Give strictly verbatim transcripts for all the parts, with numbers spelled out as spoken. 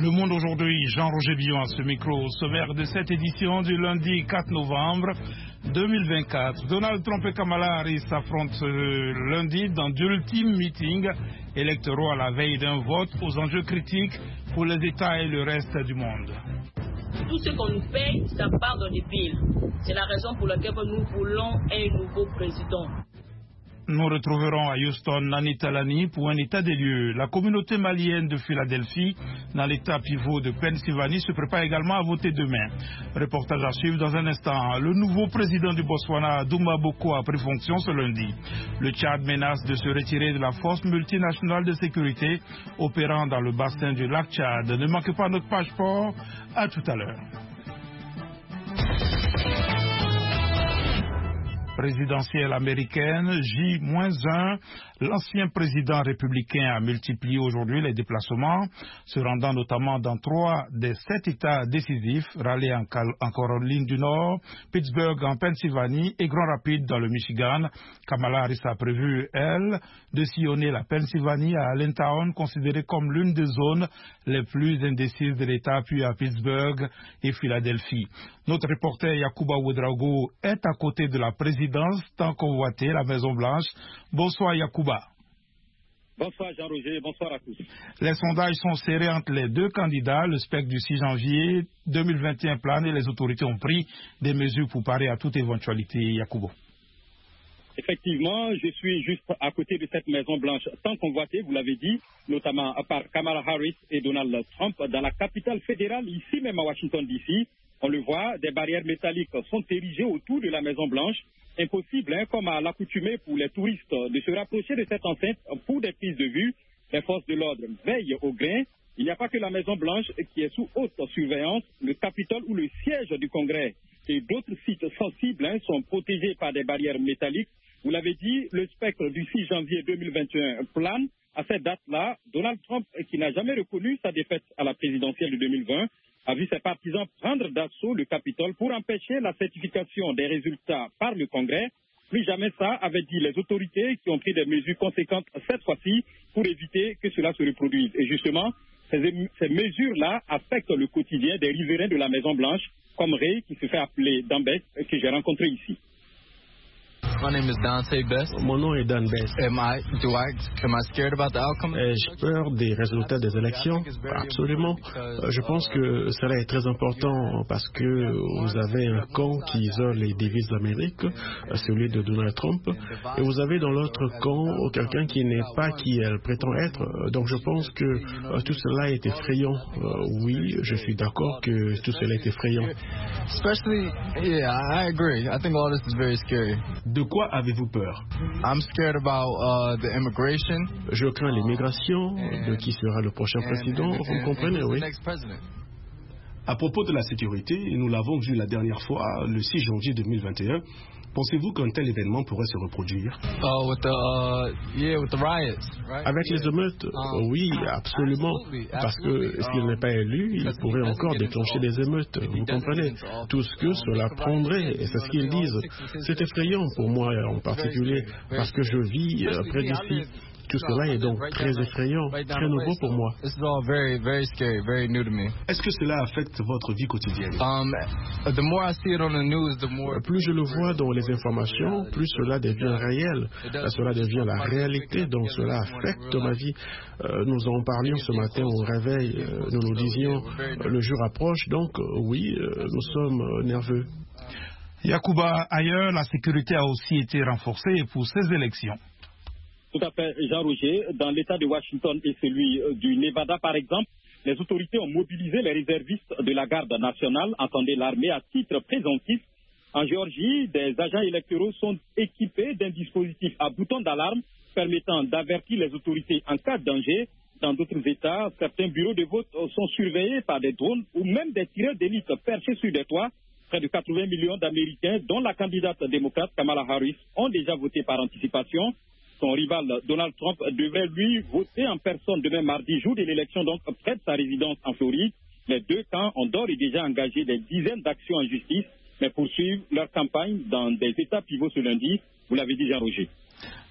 Le Monde aujourd'hui, Jean-Roger Billon à ce micro, au sommaire de cette édition du lundi quatre novembre deux mille vingt-quatre. Donald Trump et Kamala Harris s'affrontent lundi dans d'ultimes meetings électoraux à la veille d'un vote aux enjeux critiques pour les États et le reste du monde. Tout ce qu'on nous paye, ça part dans les villes. C'est la raison pour laquelle nous voulons un nouveau président. Nous retrouverons à Houston Nani Talani pour un état des lieux. La communauté malienne de Philadelphie, dans l'état pivot de Pennsylvanie, se prépare également à voter demain. Reportage à suivre dans un instant. Le nouveau président du Botswana, Douma Boko, a pris fonction ce lundi. Le Tchad menace de se retirer de la force multinationale de sécurité opérant dans le bassin du lac Tchad. Ne manquez pas notre page sport. À tout à l'heure. Présidentielle américaine, J un, l'ancien président républicain a multiplié aujourd'hui les déplacements, se rendant notamment dans trois des sept États décisifs, Raleigh en, Cal en Caroline du Nord, Pittsburgh en Pennsylvanie et Grand Rapids dans le Michigan. Kamala Harris a prévu, elle, de sillonner la Pennsylvanie à Allentown, considérée comme l'une des zones les plus indécises de l'État, puis à Pittsburgh et Philadelphie. Notre reporter Yacouba Ouedraogo est à côté de la présidence tant convoitée, la Maison-Blanche. Bonsoir Yacouba. Bonsoir Jean-Roger, bonsoir à tous. Les sondages sont serrés entre les deux candidats. Le spectre du six janvier deux mille vingt et un plane et les autorités ont pris des mesures pour parer à toute éventualité. Yacouba. Effectivement, je suis juste à côté de cette Maison-Blanche tant convoitée, vous l'avez dit, notamment par Kamala Harris et Donald Trump dans la capitale fédérale, ici même à Washington D C. On le voit, des barrières métalliques sont érigées autour de la Maison-Blanche. Impossible, hein, comme à l'accoutumée pour les touristes, de se rapprocher de cette enceinte pour des prises de vue. Les forces de l'ordre veillent au grain. Il n'y a pas que la Maison-Blanche qui est sous haute surveillance. Le Capitole ou le siège du Congrès et d'autres sites sensibles hein, sont protégés par des barrières métalliques. Vous l'avez dit, le spectre du six janvier deux mille vingt et un plane. À cette date-là, Donald Trump, qui n'a jamais reconnu sa défaite à la présidentielle de deux mille vingt, a vu ses partisans prendre d'assaut le Capitole pour empêcher la certification des résultats par le Congrès. Plus jamais ça, avaient dit les autorités qui ont pris des mesures conséquentes cette fois-ci pour éviter que cela se reproduise. Et justement, ces, ces mesures-là affectent le quotidien des riverains de la Maison-Blanche, comme Ray, qui se fait appeler Dambes, que j'ai rencontré ici. My name is Dante Best. Mon nom est Dan Best. Am I, do I, am I scared about the outcome? Ai-je peur des résultats des élections? Absolument. Je pense que cela est très important parce que vous avez un camp qui isole les devises d'Amérique, celui de Donald Trump, et vous avez dans l'autre camp quelqu'un qui n'est pas qui elle prétend être. Donc je pense que tout cela est effrayant. Oui, je suis d'accord que tout cela est effrayant. Especially, yeah, I agree. I think all this is very scary. De quoi avez-vous peur? I'm scared about uh, the immigration. Je crains l'immigration, de qui sera le prochain président, vous comprenez, oui. À propos de la sécurité, nous l'avons vu la dernière fois, le six janvier deux mille vingt et un. Pensez-vous qu'un tel événement pourrait se reproduire? Uh, with the, uh, yeah, with the riots, right? Avec les émeutes, um, oui, absolument. absolutely, Parce que s'il n'est pas élu, il pourrait encore déclencher des émeutes. Vous comprenez? Tout ce que cela prendrait, et c'est ce qu'ils disent. C'est effrayant pour moi en particulier, parce que je vis près d'ici. Tout cela est donc très effrayant, très nouveau pour moi. Est-ce que cela affecte votre vie quotidienne? Plus je le vois dans les informations, plus cela devient réel. Cela devient la réalité, donc cela affecte ma vie. Euh, nous en parlions ce matin au réveil, euh, nous nous disions, euh, le jour approche, donc euh, oui, euh, nous sommes euh, nerveux. Yacouba, ailleurs, la sécurité a aussi été renforcée pour ces élections. Tout à fait, Jean-Roger. Dans l'État de Washington et celui du Nevada, par exemple, les autorités ont mobilisé les réservistes de la garde nationale, entendez l'armée, à titre préventif. En Géorgie, des agents électoraux sont équipés d'un dispositif à bouton d'alarme permettant d'avertir les autorités en cas de danger. Dans d'autres États, certains bureaux de vote sont surveillés par des drones ou même des tireurs d'élite perchés sur des toits. Près de quatre-vingts millions d'Américains, dont la candidate démocrate Kamala Harris, ont déjà voté par anticipation. Son rival Donald Trump devrait, lui, voter en personne demain mardi, jour de l'élection, donc près de sa résidence en Floride. Les deux camps ont d'ores et déjà engagé des dizaines d'actions en justice, mais poursuivent leur campagne dans des États pivots ce lundi. Vous l'avez dit, Jean-Roger.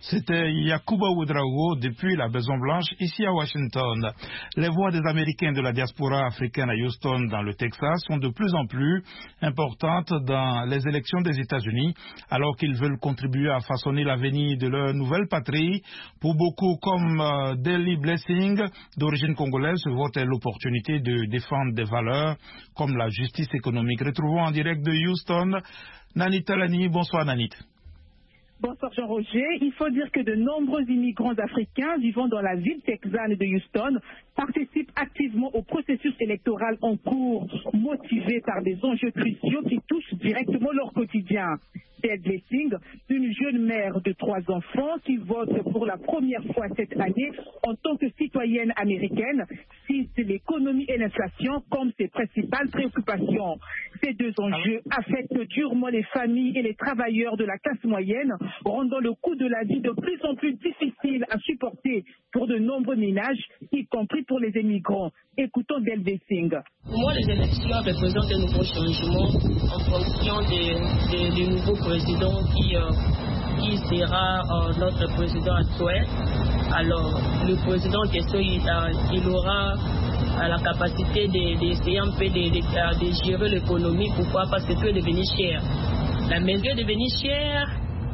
C'était Yacouba Ouedraogo depuis la Maison Blanche, ici à Washington. Les voix des Américains de la diaspora africaine à Houston, dans le Texas, sont de plus en plus importantes dans les élections des États-Unis, alors qu'ils veulent contribuer à façonner l'avenir de leur nouvelle patrie. Pour beaucoup, comme euh, Deli Blessing, d'origine congolaise, ce vote est l'opportunité de défendre des valeurs comme la justice économique. Retrouvons en direct de Houston Nanit Talani. Bonsoir Nanit. Bonsoir Jean-Roger. Il faut dire que de nombreux immigrants africains vivant dans la ville texane de Houston participent activement au processus électoral en cours, motivés par des enjeux cruciaux qui touchent directement leur quotidien. Dale Blessing, une jeune mère de trois enfants qui vote pour la première fois cette année en tant que citoyenne américaine, cite l'économie et l'inflation comme ses principales préoccupations. Ces deux enjeux affectent durement les familles et les travailleurs de la classe moyenne, rendant le coût de la vie de plus en plus difficile à supporter pour de nombreux ménages, y compris pour les immigrants. Écoutons Dale Blessing. Pour moi, les élections représentent un nouveau changement en fonction des, des, des nouveaux présidents qui, euh, qui sera euh, notre président actuel. Alors, le président en question, il, euh, il aura euh, la capacité d'essayer un peu de, de, de gérer l'économie. Pourquoi? Parce que tout est devenu cher. La maison est devenue chère.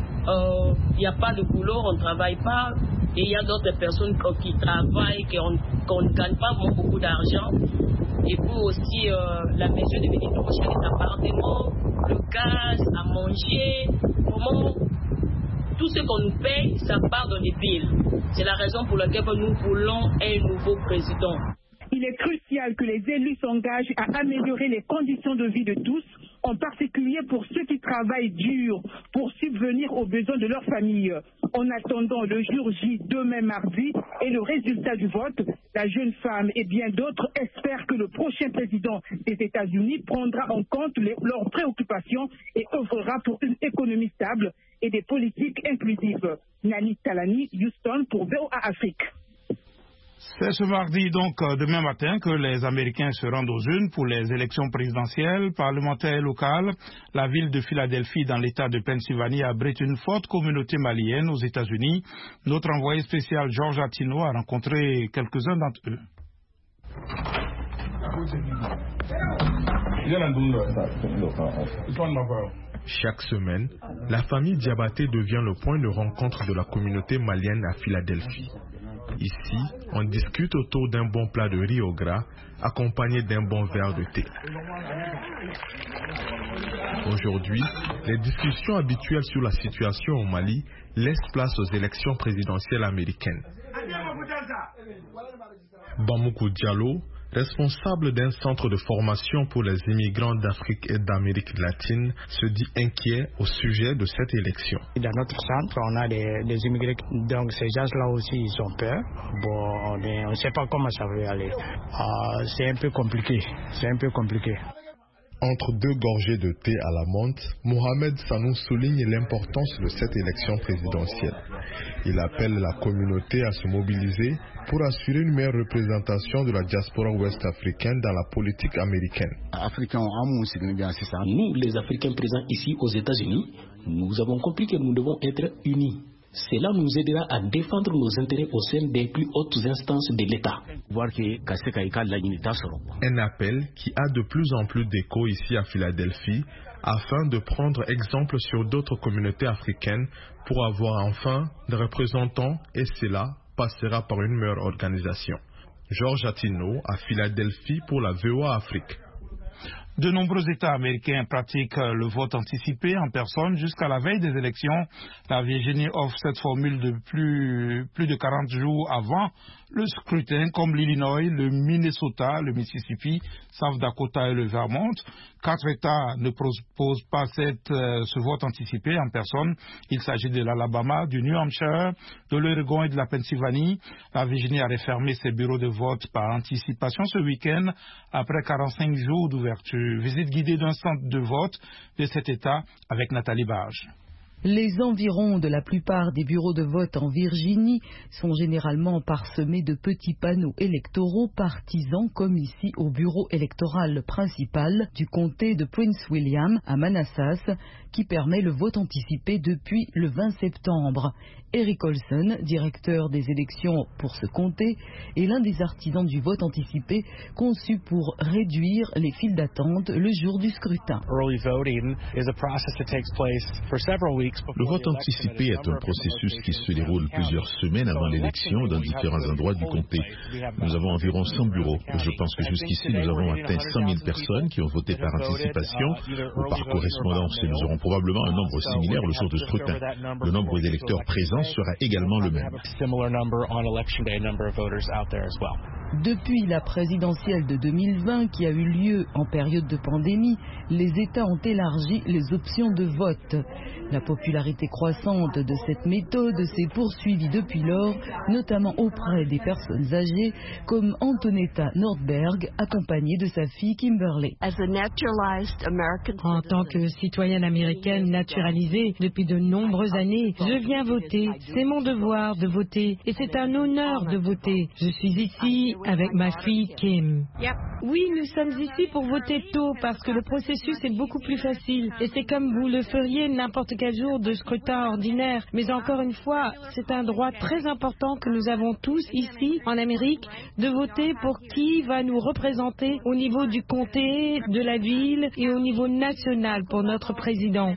Il n'y a pas de boulot, on ne travaille pas. Et il y a d'autres personnes qui travaillent, qu'on qu ne gagne pas beaucoup d'argent. Et puis aussi, euh, la maison est devenue trop chère, les appartements, le gaz, à manger. Comment tout ce qu'on nous paye, ça part dans les villes. C'est la raison pour laquelle nous voulons un nouveau président. Il est crucial que les élus s'engagent à améliorer les conditions de vie de tous, en particulier pour ceux qui travaillent dur pour subvenir aux besoins de leur famille. En attendant le jour J demain mardi et le résultat du vote, la jeune femme et bien d'autres espèrent que le prochain président des États-Unis prendra en compte les, leurs préoccupations et œuvrera pour une économie stable et des politiques inclusives. Nanit Talani, Houston pour V O A Afrique. C'est ce mardi, donc demain matin, que les Américains se rendent aux urnes pour les élections présidentielles, parlementaires et locales. La ville de Philadelphie, dans l'État de Pennsylvanie, abrite une forte communauté malienne aux États-Unis. Notre envoyé spécial Georges Attino a rencontré quelques-uns d'entre eux. Chaque semaine, la famille Diabaté devient le point de rencontre de la communauté malienne à Philadelphie. Ici, on discute autour d'un bon plat de riz au gras, accompagné d'un bon verre de thé. Aujourd'hui, les discussions habituelles sur la situation au Mali laissent place aux élections présidentielles américaines. Bamoukou Diallo, responsable d'un centre de formation pour les immigrants d'Afrique et d'Amérique latine, se dit inquiet au sujet de cette élection. Dans notre centre, on a des, des immigrés, donc ces gens-là aussi, ils ont peur. Bon, on ne sait pas comment ça va aller. Euh, c'est un peu compliqué, c'est un peu compliqué. Entre deux gorgées de thé à la menthe, Mohamed Sanou souligne l'importance de cette élection présidentielle. Il appelle la communauté à se mobiliser pour assurer une meilleure représentation de la diaspora ouest-africaine dans la politique américaine. Nous, les Africains présents ici aux États-Unis, nous avons compris que nous devons être unis. Cela nous aidera à défendre nos intérêts au sein des plus hautes instances de l'État. Un appel qui a de plus en plus d'écho ici à Philadelphie afin de prendre exemple sur d'autres communautés africaines pour avoir enfin des représentants, et cela passera par une meilleure organisation. Georges Attino à Philadelphie pour la V O A Afrique. De nombreux États américains pratiquent le vote anticipé en personne jusqu'à la veille des élections. La Virginie offre cette formule de plus, plus de quarante jours avant le scrutin, comme l'Illinois, le Minnesota, le Mississippi, South Dakota et le Vermont. Quatre États ne proposent pas cette, euh, ce vote anticipé en personne. Il s'agit de l'Alabama, du New Hampshire, de l'Oregon et de la Pennsylvanie. La Virginie a refermé ses bureaux de vote par anticipation ce week-end après quarante-cinq jours d'ouverture. Visite guidée d'un centre de vote de cet État avec Nathalie Barge. Les environs de la plupart des bureaux de vote en Virginie sont généralement parsemés de petits panneaux électoraux partisans comme ici au bureau électoral principal du comté de Prince William à Manassas qui permet le vote anticipé depuis le vingt septembre. Eric Olson, directeur des élections pour ce comté, est l'un des artisans du vote anticipé conçu pour réduire les files d'attente le jour du scrutin. Le vote anticipé est un processus qui se déroule plusieurs semaines avant l'élection dans différents endroits du comté. Nous avons environ cent bureaux. Je pense que jusqu'ici, nous avons atteint cent mille personnes qui ont voté par anticipation ou par correspondance et nous aurons probablement un nombre similaire le jour du scrutin. Le nombre d'électeurs présents sera également le même. Depuis la présidentielle de deux mille vingt qui a eu lieu en période de pandémie, les États ont élargi les options de vote. La popularité croissante de cette méthode s'est poursuivie depuis lors, notamment auprès des personnes âgées comme Antonetta Nordberg, accompagnée de sa fille Kimberly. En tant que citoyenne américaine naturalisée depuis de nombreuses années, je viens voter. C'est mon devoir de voter et c'est un honneur de voter. Je suis ici avec ma fille Kim. Oui, nous sommes ici pour voter tôt parce que le processus est beaucoup plus facile et c'est comme vous le feriez n'importe quel jour de scrutin ordinaire. Mais encore une fois, c'est un droit très important que nous avons tous ici en Amérique de voter pour qui va nous représenter au niveau du comté, de la ville et au niveau national pour notre président.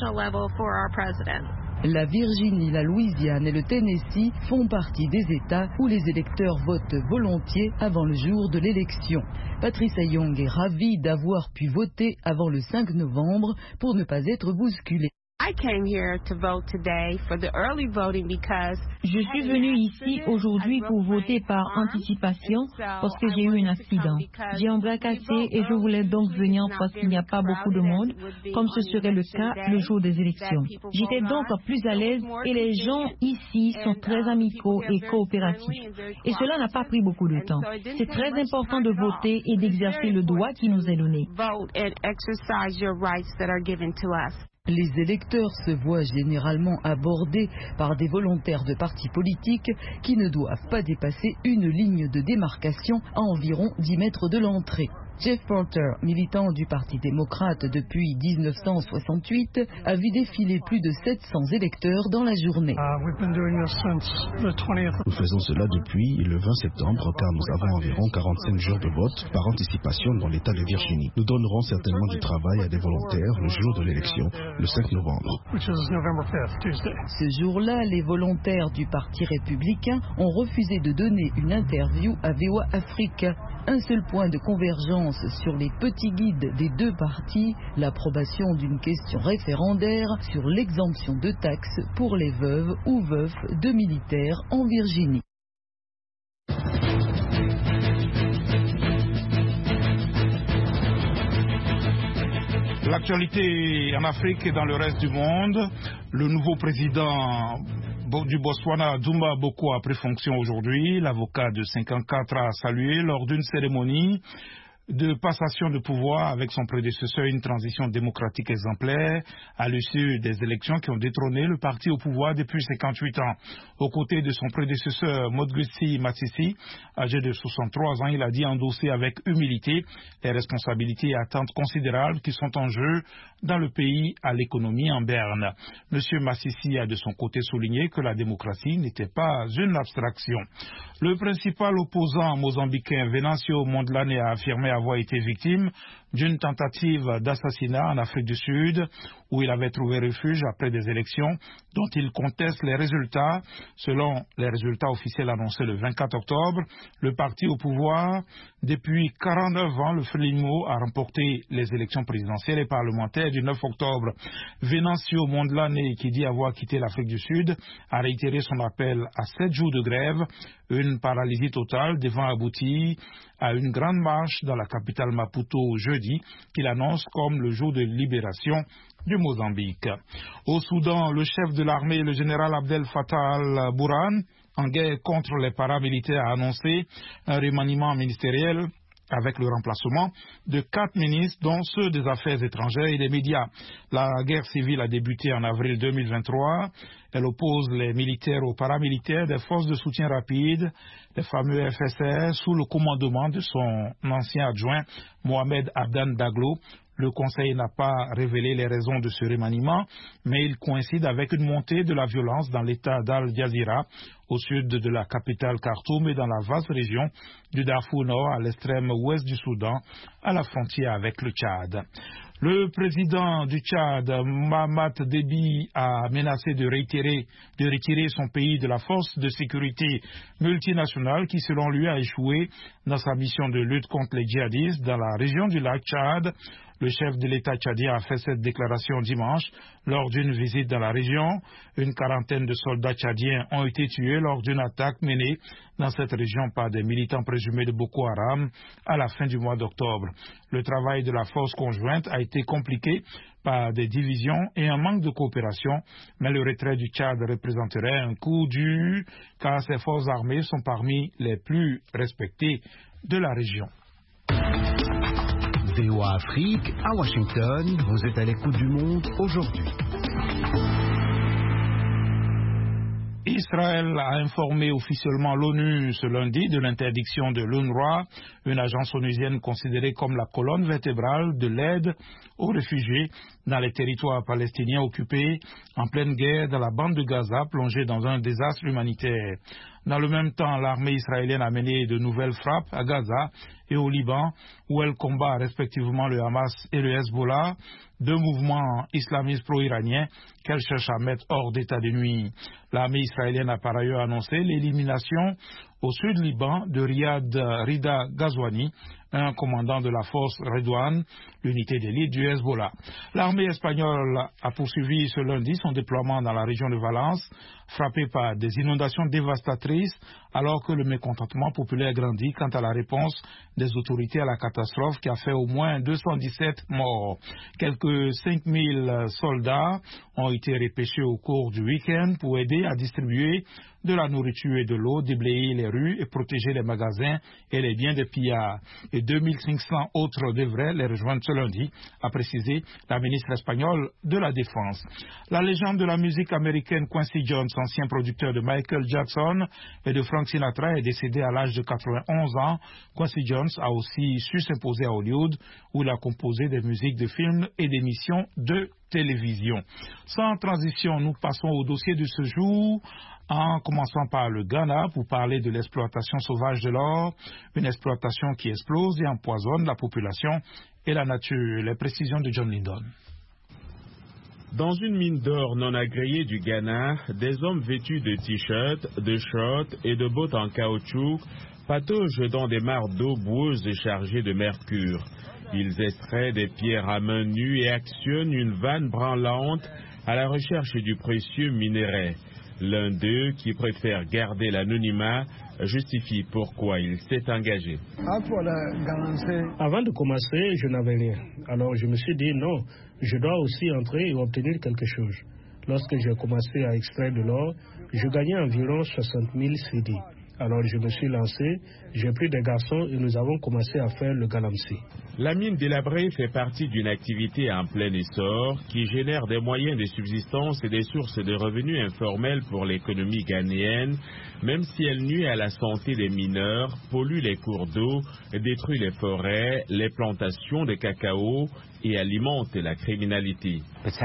La Virginie, la Louisiane et le Tennessee font partie des États où les électeurs votent volontiers avant le jour de l'élection. Patricia Young est ravie d'avoir pu voter avant le cinq novembre pour ne pas être bousculée. Je suis venue ici aujourd'hui pour voter par anticipation parce que j'ai eu un accident. J'ai un bras cassé et je voulais donc venir parce qu'il n'y a pas beaucoup de monde, comme ce serait le cas le jour des élections. J'étais donc plus à l'aise et les gens ici sont très amicaux et coopératifs. Et cela n'a pas pris beaucoup de temps. C'est très important de voter et d'exercer le droit qui nous est donné. Les électeurs se voient généralement abordés par des volontaires de partis politiques qui ne doivent pas dépasser une ligne de démarcation à environ dix mètres de l'entrée. Jeff Porter, militant du Parti démocrate depuis mille neuf cent soixante-huit, a vu défiler plus de sept cents électeurs dans la journée. Nous faisons cela depuis le vingt septembre car nous avons environ quarante-cinq jours de vote par anticipation dans l'État de Virginie. Nous donnerons certainement du travail à des volontaires le jour de l'élection, le cinq novembre. Ce jour-là, les volontaires du Parti républicain ont refusé de donner une interview à V O A Afrique. Un seul point de convergence sur les petits guides des deux partis, l'approbation d'une question référendaire sur l'exemption de taxes pour les veuves ou veufs de militaires en Virginie. L'actualité en Afrique et dans le reste du monde, le nouveau président du Botswana, Dumba Boko, a pris fonction aujourd'hui. L'avocat de cinquante-quatre a salué lors d'une cérémonie de passation de pouvoir avec son prédécesseur une transition démocratique exemplaire à l'issue des élections qui ont détrôné le parti au pouvoir depuis cinquante-huit ans. Aux côtés de son prédécesseur Modgutsi Matsisi, âgé de soixante-trois ans, il a dit endosser avec humilité les responsabilités et attentes considérables qui sont en jeu dans le pays à l'économie en berne. Monsieur Matsisi a de son côté souligné que la démocratie n'était pas une abstraction. Le principal opposant mozambicain Venancio Mondlane a affirmé avoir été victime d'une tentative d'assassinat en Afrique du Sud où il avait trouvé refuge après des élections dont il conteste les résultats. Selon les résultats officiels annoncés le vingt-quatre octobre, le parti au pouvoir depuis quarante-neuf ans, le Frelimo, a remporté les élections présidentielles et parlementaires du neuf octobre. Venancio Mondlane, qui dit avoir quitté l'Afrique du Sud, a réitéré son appel à sept jours de grève, une paralysie totale devant aboutir à une grande marche dans la capitale Maputo jeudi, qu'il annonce comme le jour de libération du Mozambique. Au Soudan, le chef de l'armée, le général Abdel Fattah al-Burhan, en guerre contre les paramilitaires, a annoncé un remaniement ministériel avec le remplacement de quatre ministres, dont ceux des Affaires étrangères et des médias. La guerre civile a débuté en avril deux mille vingt-trois. Elle oppose les militaires aux paramilitaires des forces de soutien rapide, les fameux F S R, sous le commandement de son ancien adjoint Mohamed Abdan Daglo. Le Conseil n'a pas révélé les raisons de ce remaniement, mais il coïncide avec une montée de la violence dans l'état d'Al Jazira, au sud de la capitale Khartoum et dans la vaste région du Darfour Nord, à l'extrême ouest du Soudan, à la frontière avec le Tchad. Le président du Tchad, Mahamat Déby, a menacé de, réitérer, de retirer son pays de la force de sécurité multinationale qui, selon lui, a échoué dans sa mission de lutte contre les djihadistes dans la région du lac Tchad. Le chef de l'État tchadien a fait cette déclaration dimanche lors d'une visite dans la région. Une quarantaine de soldats tchadiens ont été tués lors d'une attaque menée dans cette région par des militants présumés de Boko Haram à la fin du mois d'octobre. Le travail de la force conjointe a été compliqué par des divisions et un manque de coopération, mais le retrait du Tchad représenterait un coup dur car ses forces armées sont parmi les plus respectées de la région. V O A Afrique, à Washington, vous êtes à l'écoute du monde aujourd'hui. Israël a informé officiellement l'ONU ce lundi de l'interdiction de l'UNRWA, une agence onusienne considérée comme la colonne vertébrale de l'aide aux réfugiés dans les territoires palestiniens occupés en pleine guerre dans la bande de Gaza, plongée dans un désastre humanitaire. Dans le même temps, l'armée israélienne a mené de nouvelles frappes à Gaza et au Liban, où elle combat respectivement le Hamas et le Hezbollah, deux mouvements islamistes pro-iraniens qu'elle cherche à mettre hors d'état de nuire. L'armée israélienne a par ailleurs annoncé l'élimination au sud Liban de Riyad Rida Ghazouani, un commandant de la force Redouane, l'unité d'élite du Hezbollah. L'armée espagnole a poursuivi ce lundi son déploiement dans la région de Valence, frappée par des inondations dévastatrices, alors que le mécontentement populaire grandit quant à la réponse des autorités à la catastrophe qui a fait au moins deux cent dix-sept morts. Quelques cinq mille soldats ont été repêchés au cours du week-end pour aider à distribuer de la nourriture et de l'eau, déblayer les rues et protéger les magasins et les biens des pillards. Et deux mille cinq cents autres devraient les rejoindre ce lundi, a précisé la ministre espagnole de la Défense. La légende de la musique américaine Quincy Jones, ancien producteur de Michael Jackson et de Frank Sinatra, est décédé à l'âge de quatre-vingt-onze ans. Quincy Jones a aussi su s'imposer à Hollywood, où il a composé des musiques de films et d'émissions de télévision. Sans transition, nous passons au dossier de ce jour, en commençant par le Ghana pour parler de l'exploitation sauvage de l'or, une exploitation qui explose et empoisonne la population et la nature. Les précisions de John Lindon. Dans une mine d'or non agréée du Ghana, des hommes vêtus de t-shirts, de shorts et de bottes en caoutchouc pataugent dans des mares d'eau boueuses chargées de mercure. Ils extraient des pierres à main nue et actionnent une vanne branlante à la recherche du précieux minerai. L'un d'eux, qui préfère garder l'anonymat, justifie pourquoi il s'est engagé. Avant de commencer, je n'avais rien. Alors je me suis dit non, je dois aussi entrer et obtenir quelque chose. Lorsque j'ai commencé à extraire de l'or, je gagnais environ soixante mille cédis. Alors je me suis lancé, j'ai pris des garçons et nous avons commencé à faire le galamsey. La mine délabrée fait partie d'une activité en plein essor qui génère des moyens de subsistance et des sources de revenus informels pour l'économie ghanéenne, même si elle nuit à la santé des mineurs, pollue les cours d'eau, détruit les forêts, les plantations de cacao et alimente la criminalité.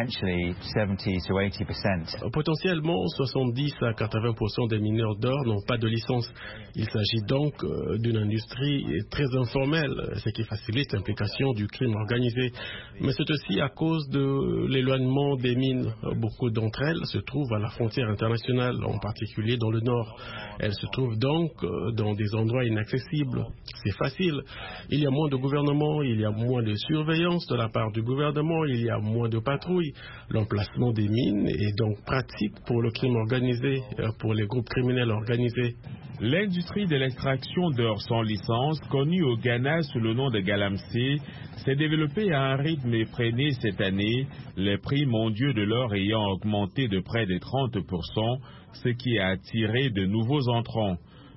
Potentiellement, soixante-dix à quatre-vingts pour cent des mineurs d'or n'ont pas de licence. Il s'agit donc d'une industrie très informelle, ce qui facilite l'implication du crime organisé. Mais c'est aussi à cause de l'éloignement des mines. Beaucoup d'entre elles se trouvent à la frontière internationale, en particulier dans le nord. Elles se trouvent donc dans des endroits inaccessibles. C'est facile. Il y a moins de gouvernement, il y a moins de surveillance de la part du gouvernement, il y a moins de patrouilles. L'emplacement des mines est donc pratique pour le crime organisé, pour les groupes criminels organisés. L'industrie de l'extraction d'or sans licence, connue au Ghana sous le nom de galamsey, s'est développée à un rythme effréné cette année, les prix mondiaux de l'or ayant augmenté de près de trente pour cent, ce qui a attiré de nouveaux entrants.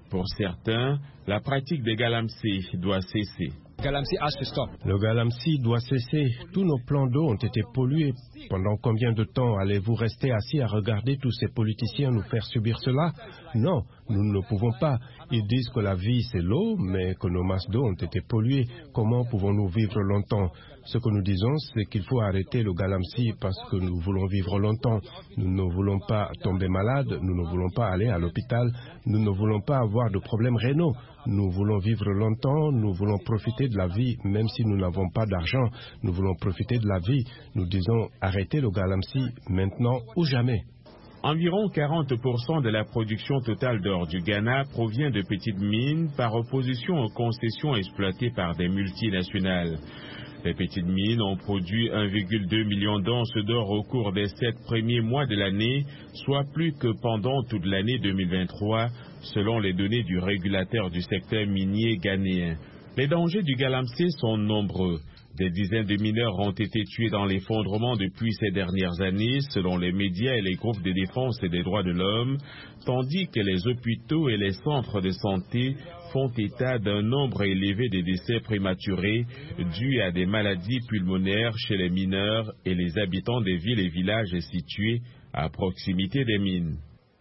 Pour certains, la pratique des galamsey doit cesser. Le galamsey doit cesser. Tous nos plans d'eau ont été pollués. Pendant combien de temps allez-vous rester assis à regarder tous ces politiciens nous faire subir cela? Non, nous ne pouvons pas. Ils disent que la vie c'est l'eau, mais que nos masses d'eau ont été polluées. Comment pouvons-nous vivre longtemps? Ce que nous disons, c'est qu'il faut arrêter le galamsey parce que nous voulons vivre longtemps. Nous ne voulons pas tomber malades, nous ne voulons pas aller à l'hôpital, nous ne voulons pas avoir de problèmes rénaux. Nous voulons vivre longtemps, nous voulons profiter de la vie, même si nous n'avons pas d'argent. Nous voulons profiter de la vie. Nous disons arrêtez le galamsey maintenant ou jamais. Environ quarante pour cent de la production totale d'or du Ghana provient de petites mines par opposition aux concessions exploitées par des multinationales. Les petites mines ont produit un virgule deux million d'onces d'or au cours des sept premiers mois de l'année, soit plus que pendant toute l'année deux mille vingt-trois, selon les données du régulateur du secteur minier ghanéen. Les dangers du galamsey sont nombreux. Des dizaines de mineurs ont été tués dans l'effondrement depuis ces dernières années, selon les médias et les groupes de défense et des droits de l'homme, tandis que les hôpitaux et les centres de santé font état d'un nombre élevé de décès prématurés dus à des maladies pulmonaires chez les mineurs et les habitants des villes et villages situés à proximité des mines.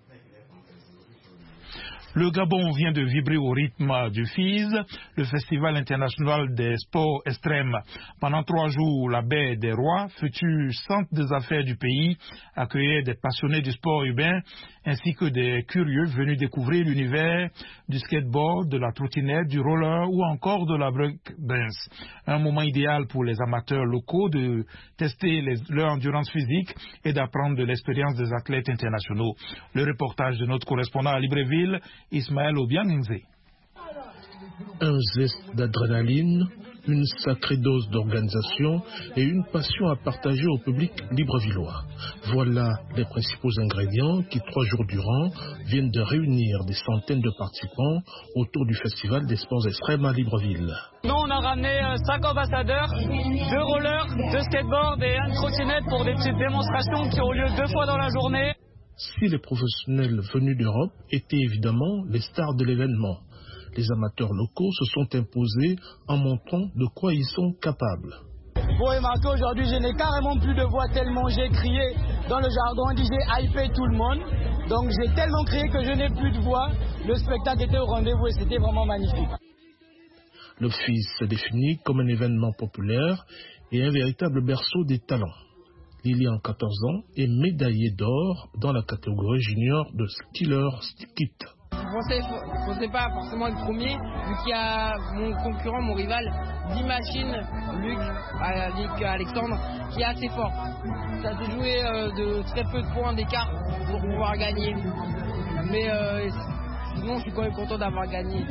Le Gabon vient de vibrer au rythme du F I S, le Festival international des sports extrêmes. Pendant trois jours, la baie des Rois, futur centre des affaires du pays, accueillait des passionnés du sport urbain ainsi que des curieux venus découvrir l'univers du skateboard, de la trottinette, du roller ou encore de la breakdance. Un moment idéal pour les amateurs locaux de tester les, leur endurance physique et d'apprendre de l'expérience des athlètes internationaux. Le reportage de notre correspondant à Libreville, Ismaël Obiang-Nzé. Un zeste d'adrénaline, une sacrée dose d'organisation et une passion à partager au public librevillois. Voilà les principaux ingrédients qui, trois jours durant, viennent de réunir des centaines de participants autour du Festival des sports extrêmes à Libreville. Nous, on a ramené cinq ambassadeurs, deux rollers, deux skateboards et une trottinette pour des petites démonstrations qui ont lieu deux fois dans la journée. Si les professionnels venus d'Europe étaient évidemment les stars de l'événement, les amateurs locaux se sont imposés en montrant de quoi ils sont capables. Vous remarquez, aujourd'hui, je n'ai carrément plus de voix tellement j'ai crié. Dans le jargon, on dit j'ai hypé tout le monde. Donc j'ai tellement crié que je n'ai plus de voix. Le spectacle était au rendez-vous et c'était vraiment magnifique. Le F I S se définit comme un événement populaire et un véritable berceau des talents. Lilian, quatorze ans, est médaillée d'or dans la catégorie junior de skiller skit. Je pensais, je pensais pas forcément être premier, vu qu'il y a mon concurrent, mon rival, dix machines, Luc, Luc Alexandre, qui est assez fort. Ça s'est joué euh, de très peu de points d'écart pour pouvoir gagner. Mais euh, sinon, je suis quand même content d'avoir gagné.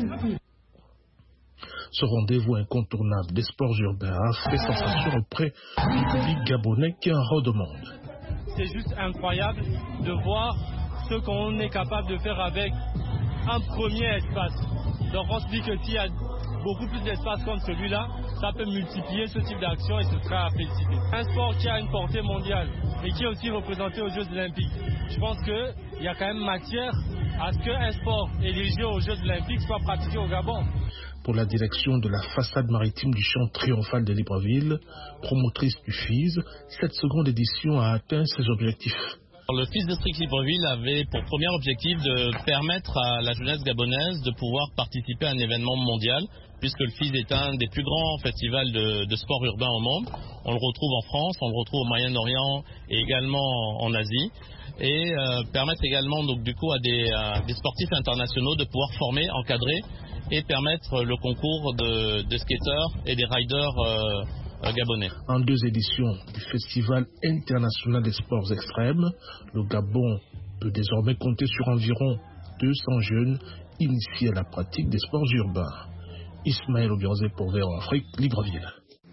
Ce rendez-vous incontournable des sports urbains a fait sensation auprès du public gabonais qui en redemande. C'est juste incroyable de voir ce qu'on est capable de faire avec un premier espace. Donc on se dit que s'il y a beaucoup plus d'espace comme celui-là, ça peut multiplier ce type d'action et ce sera à féliciter. Un sport qui a une portée mondiale et qui est aussi représenté aux Jeux Olympiques. Je pense qu'il y a quand même matière à ce qu'un sport érigé aux Jeux Olympiques soit pratiqué au Gabon. Pour la direction de la façade maritime du champ triomphal de Libreville, promotrice du F I S, cette seconde édition a atteint ses objectifs. Le F I S District Libreville avait pour premier objectif de permettre à la jeunesse gabonaise de pouvoir participer à un événement mondial, puisque le F I S est un des plus grands festivals de, de sport urbain au monde. On le retrouve en France, on le retrouve au Moyen-Orient et également en Asie. Et euh, permettre également donc, du coup, à des, à des sportifs internationaux de pouvoir former, encadrer et permettre le concours de, de skateurs et des riders euh, gabonais. En deux éditions du Festival international des sports extrêmes, le Gabon peut désormais compter sur environ deux cents jeunes initiés à la pratique des sports urbains. Ismaël Obiang-Nzé pour V O Afrique, Libreville.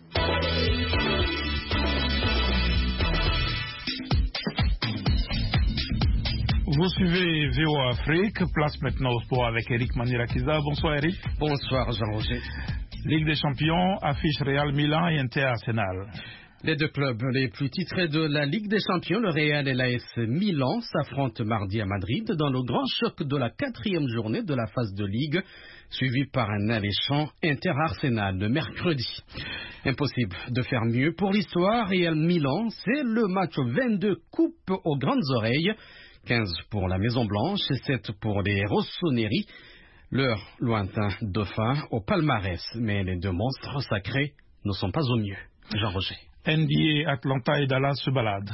Vous suivez V O Afrique, place maintenant au sport avec Eric Manirakiza. Bonsoir Eric. Bonsoir Jean-Roger. Ligue des champions, affiche Real Milan et Inter Arsenal. Les deux clubs les plus titrés de la Ligue des Champions, le Real et l'A S Milan, s'affrontent mardi à Madrid dans le grand choc de la quatrième journée de la phase de Ligue, suivi par un alléchant Inter-Arsenal le mercredi. Impossible de faire mieux pour l'histoire. Real Milan, c'est le match vingt-deux coupe aux grandes oreilles, quinze pour la Maison Blanche et sept pour les Rossoneri. Leur lointain dauphin au palmarès, mais les deux monstres sacrés ne sont pas au mieux. Jean-Roger. N B A, Atlanta et Dallas se baladent.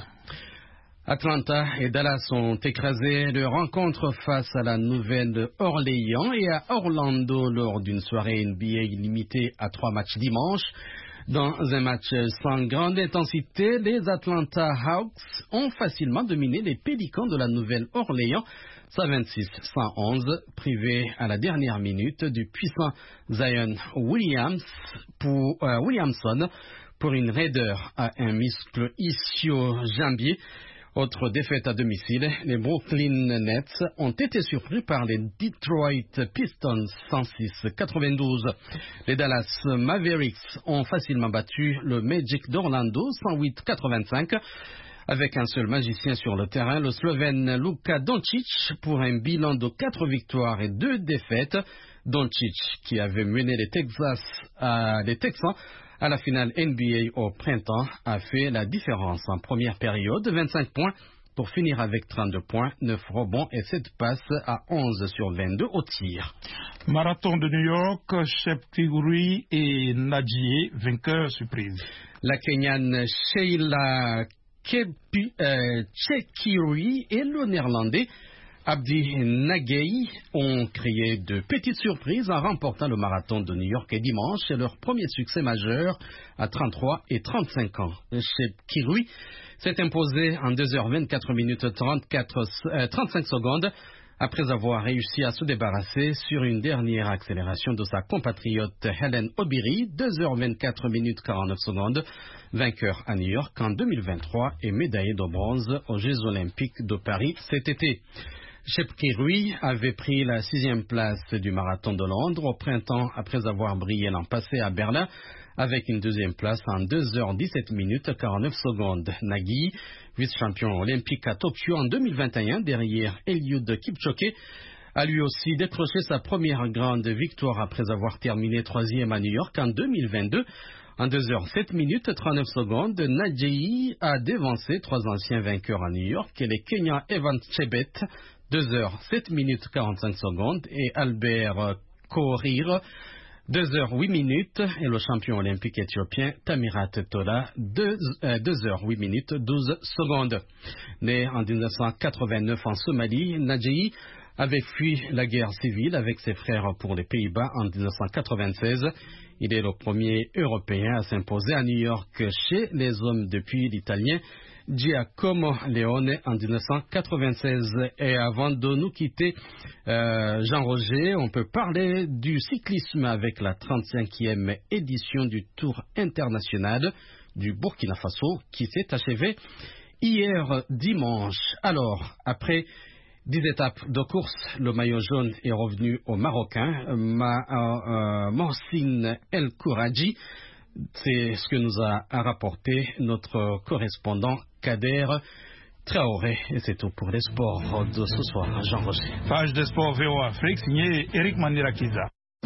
Atlanta et Dallas ont écrasé leur rencontre face à la Nouvelle-Orléans et à Orlando lors d'une soirée N B A limitée à trois matchs dimanche. Dans un match sans grande intensité, les Atlanta Hawks ont facilement dominé les Pélicans de la Nouvelle-Orléans, cent vingt-six à cent onze, privés à la dernière minute du puissant Zion Williams pour, euh, Williamson pour une raideur à un muscle ischio-jambier. Autre défaite à domicile, les Brooklyn Nets ont été surpris par les Detroit Pistons cent six à quatre-vingt-douze. Les Dallas Mavericks ont facilement battu le Magic d'Orlando cent huit à quatre-vingt-cinq. Avec un seul magicien sur le terrain, le Slovène Luka Doncic pour un bilan de quatre victoires et deux défaites. Doncic, qui avait mené les, Texas à, les Texans à la finale N B A au printemps, a fait la différence en première période, vingt-cinq points pour finir avec trente-deux points, neuf rebonds et sept passes à onze sur vingt-deux au tir. Marathon de New York, Cheptegei et Nadjie, vainqueur surprise. La Kenyane Sheila Kepi, euh, Chekiri et le Néerlandais Abdi Nagei ont créé de petites surprises en remportant le marathon de New York et dimanche. C'est leur premier succès majeur à trente-trois et trente-cinq ans. Cheptegei s'est imposé en deux heures vingt-quatre minutes trente-quatre, euh, trente-cinq secondes après avoir réussi à se débarrasser sur une dernière accélération de sa compatriote Helen Obiri, deux heures vingt-quatre minutes quarante-neuf secondes, vainqueur à New York en deux mille vingt-trois et médaillé de bronze aux Jeux Olympiques de Paris cet été. Cheptegei avait pris la sixième place du marathon de Londres au printemps après avoir brillé l'an passé à Berlin avec une deuxième place en deux heures dix-sept minutes quarante-neuf secondes. Nagui, vice-champion olympique à Tokyo en deux mille vingt et un derrière Eliud Kipchoge, a lui aussi décroché sa première grande victoire après avoir terminé troisième à New York en deux mille vingt-deux. En deux heures sept minutes trente-neuf secondes, Nadjei a dévancé trois anciens vainqueurs à New York et les Kenyans Evan Chebet, deux heures sept minutes quarante-cinq secondes, et Albert Korir, deux heures huit minutes, et le champion olympique éthiopien Tamirat Tola, deux heures huit minutes douze secondes. Né en mille neuf cent quatre-vingt-neuf en Somalie, Nadjei avait fui la guerre civile avec ses frères pour les Pays-Bas en mille neuf cent quatre-vingt-seize. Il est le premier Européen à s'imposer à New York chez les hommes depuis l'Italien Giacomo Leone en mille neuf cent quatre-vingt-seize. Et avant de nous quitter, euh, Jean-Roger, on peut parler du cyclisme avec la trente-cinquième édition du Tour international du Burkina Faso qui s'est achevée hier dimanche. Alors, après dix étapes de course, le maillot jaune est revenu aux Marocains, Ma, euh, euh, Mohsin El Kouraji. C'est ce que nous a rapporté notre correspondant Kader Traoré. Et c'est tout pour les sports de ce soir. Jean-Roger. Page des sports V O Afrique, signé Eric Manirakiza.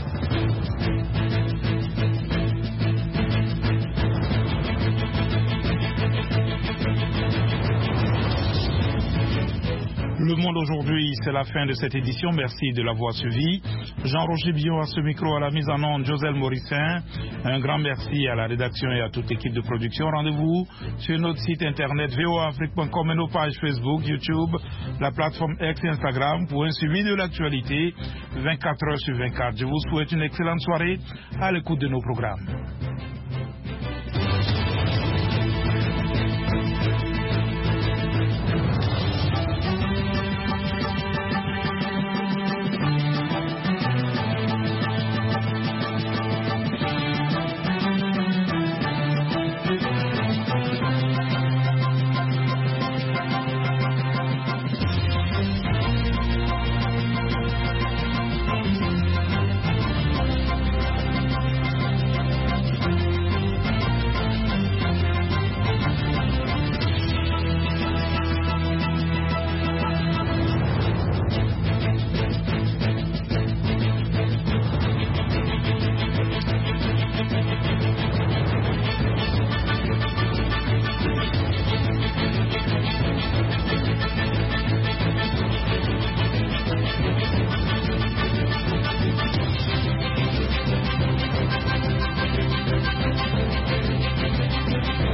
Le Monde aujourd'hui, c'est la fin de cette édition. Merci de l'avoir suivi. Jean-Roger Bion à ce micro, à la mise en onde, Josel Morissin. Un grand merci à la rédaction et à toute l'équipe de production. Rendez-vous sur notre site internet v o afrique point com et nos pages Facebook, YouTube, la plateforme X et Instagram pour un suivi de l'actualité vingt-quatre heures sur vingt-quatre. Je vous souhaite une excellente soirée à l'écoute de nos programmes.